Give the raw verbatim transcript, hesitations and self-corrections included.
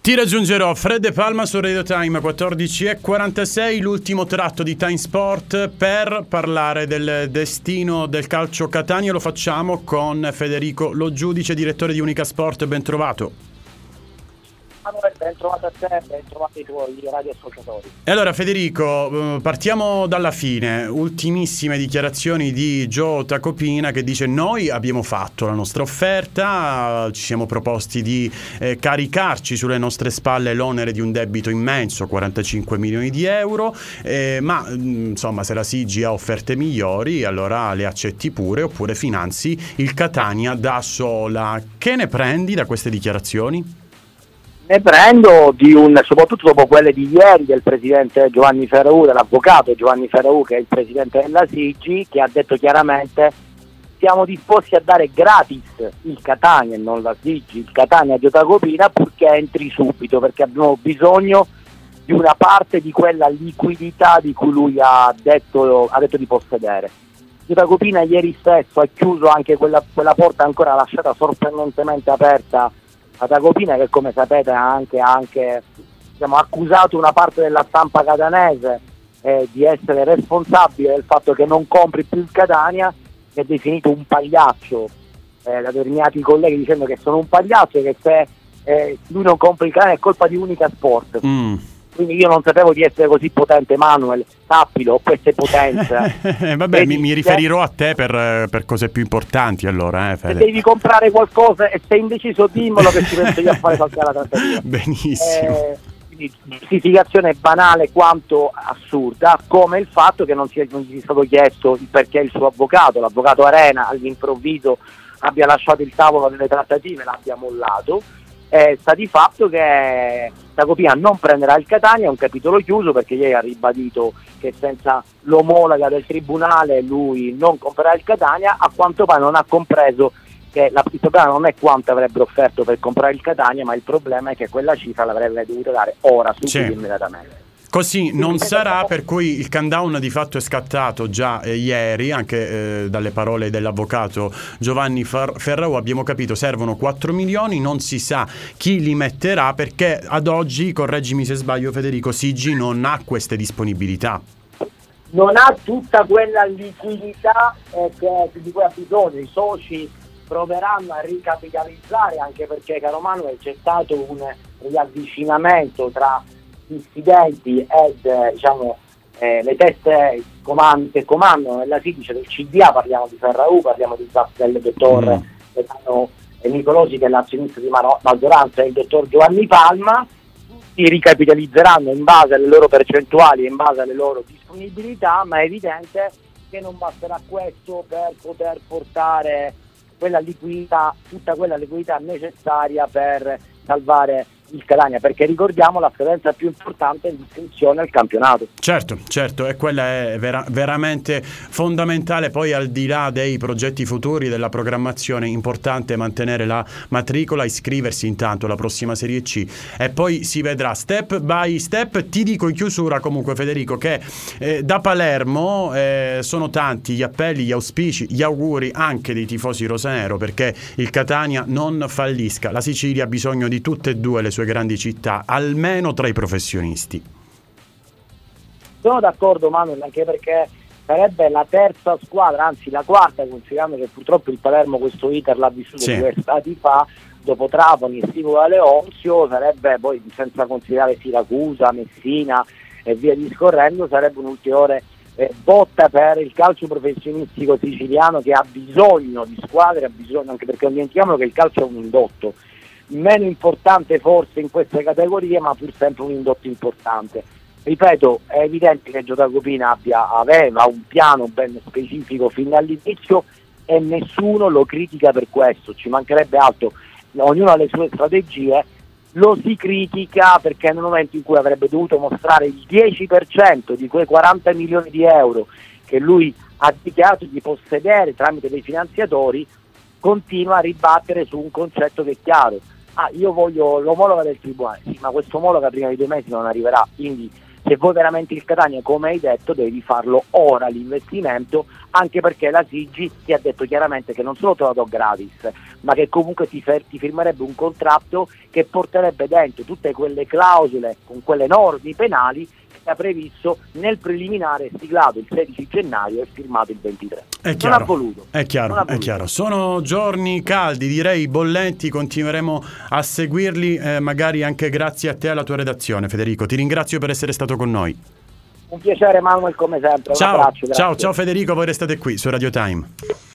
Ti raggiungerò, Fred De Palma su Radio Time, quattordici e quarantasei, l'ultimo tratto di Time Sport per parlare del destino del calcio Catania. Lo facciamo con Federico Lo Giudice, direttore di Unica Sport. Ben trovato. Ben trovato a te, ben trovato i tuoi radioascoltatori. E allora Federico, partiamo dalla fine. Ultimissime dichiarazioni di Joe Tacopina, che dice: noi abbiamo fatto la nostra offerta, ci siamo proposti di eh, caricarci sulle nostre spalle l'onere di un debito immenso, quarantacinque milioni di euro, eh, ma insomma se la Sigi ha offerte migliori allora le accetti pure, oppure finanzi il Catania da sola. Che ne prendi da queste dichiarazioni? Ne prendo di un, soprattutto dopo quelle di ieri del presidente Giovanni Ferraù, dell'avvocato Giovanni Ferraù, che è il presidente della Sigi, che ha detto chiaramente: siamo disposti a dare gratis il Catania e non la Sigi, il Catania a Joe Tacopina, purché entri subito, perché abbiamo bisogno di una parte di quella liquidità di cui lui ha detto, ha detto di possedere. Joe Tacopina ieri stesso ha chiuso anche quella, quella porta ancora lasciata sorprendentemente aperta a Tacopina, che come sapete ha anche, anche diciamo, accusato una parte della stampa catanese eh, di essere responsabile del fatto che non compri più il Catania, che è definito un pagliaccio eh, da determinati colleghi, dicendo che sono un pagliaccio e che se eh, lui non compra il Catania è colpa di Unica Sport. Mm. Quindi io non sapevo di essere così potente, Manuel, sappilo, ho queste potenze. eh, vabbè, Vedi, mi, mi riferirò a te per, per cose più importanti allora. Eh, se devi comprare qualcosa e sei indeciso, dimmelo che ci penso io a fare qualche altra trattativa. Benissimo. Eh, quindi giustificazione banale quanto assurda, come il fatto che non, sia, non gli sia stato chiesto il perché il suo avvocato, l'avvocato Arena, all'improvviso abbia lasciato il tavolo delle trattative, l'abbia mollato. Eh, sta di fatto che Tacopina non prenderà il Catania, è un capitolo chiuso, perché ieri ha ribadito che senza l'omologa del tribunale lui non comprerà il Catania. A quanto pare non ha compreso che la, il problema non è quanto avrebbero offerto per comprare il Catania, ma il problema è che quella cifra l'avrebbe dovuto dare ora, subito, sì, immediatamente. Così non sarà, per cui il countdown di fatto è scattato già eh, ieri, anche eh, dalle parole dell'avvocato Giovanni Ferraù abbiamo capito servono quattro milioni, non si sa chi li metterà, perché ad oggi, correggimi se sbaglio Federico, Sigi non ha queste disponibilità. Non ha tutta quella liquidità eh, che, di cui ha bisogno. I soci proveranno a ricapitalizzare, anche perché, caro Manuel, c'è stato un riavvicinamento tra dissidenti ed eh, diciamo eh, le teste comand- che comandano nella Sigi del C D A, parliamo di Ferraù, parliamo di, del dottor mm. Nicolosi, che è l'azionista di maggioranza, e il dottor Giovanni Palma. Tutti ricapitalizzeranno in base alle loro percentuali e in base alle loro disponibilità, ma è evidente che non basterà questo per poter portare quella liquidità, tutta quella liquidità necessaria per salvare il Catania, perché ricordiamo la scadenza più importante è l'iscrizione al campionato. Certo, certo, e quella è vera- veramente fondamentale. Poi, al di là dei progetti futuri, della programmazione, è importante mantenere la matricola, iscriversi intanto alla prossima Serie C e poi si vedrà step by step. Ti dico in chiusura comunque Federico che eh, da Palermo eh, sono tanti gli appelli, gli auspici, gli auguri anche dei tifosi rosanero, perché il Catania non fallisca. La Sicilia ha bisogno di tutte e due le sue grandi città, almeno tra i professionisti. Sono d'accordo, Manuel, anche perché sarebbe la terza squadra, anzi la quarta, considerando che purtroppo il Palermo questo iter l'ha vissuto sì. due stati fa, dopo Trapani e Stivolo Leonzio. Sarebbe poi, senza considerare Siracusa, Messina e via discorrendo, sarebbe un'ulteriore eh, botta per il calcio professionistico siciliano, che ha bisogno di squadre, ha bisogno, anche perché non dimentichiamo che il calcio è un indotto meno importante forse in queste categorie, ma pur sempre un indotto importante. Ripeto, è evidente che Joe Tacopina abbia, aveva un piano ben specifico fin dall'inizio e nessuno lo critica per questo, ci mancherebbe altro. Ognuno ha le sue strategie, lo si critica perché nel momento in cui avrebbe dovuto mostrare il dieci per cento di quei quaranta milioni di euro che lui ha dichiarato di possedere tramite dei finanziatori, continua a ribattere su un concetto che è chiaro. Ah, io voglio l'omologa del tribunale, sì, ma questo omologa prima di due mesi non arriverà, quindi se vuoi veramente il Catania, come hai detto, devi farlo ora l'investimento, anche perché la Sigi ti ha detto chiaramente che non solo te lo do gratis, ma che comunque ti, fer- ti firmerebbe un contratto che porterebbe dentro tutte quelle clausole con quelle norme penali che ha previsto nel preliminare siglato il sedici gennaio e firmato il ventitré. È chiaro, non ha voluto. È chiaro, non ha è voluto. chiaro. Sono giorni caldi, direi bollenti, continueremo a seguirli, eh, magari anche grazie a te e alla tua redazione, Federico. Ti ringrazio per essere stato con noi. Un piacere, Manuel, come sempre. Ciao, un abbraccio, ciao, ciao Federico, voi restate qui su Radio Time.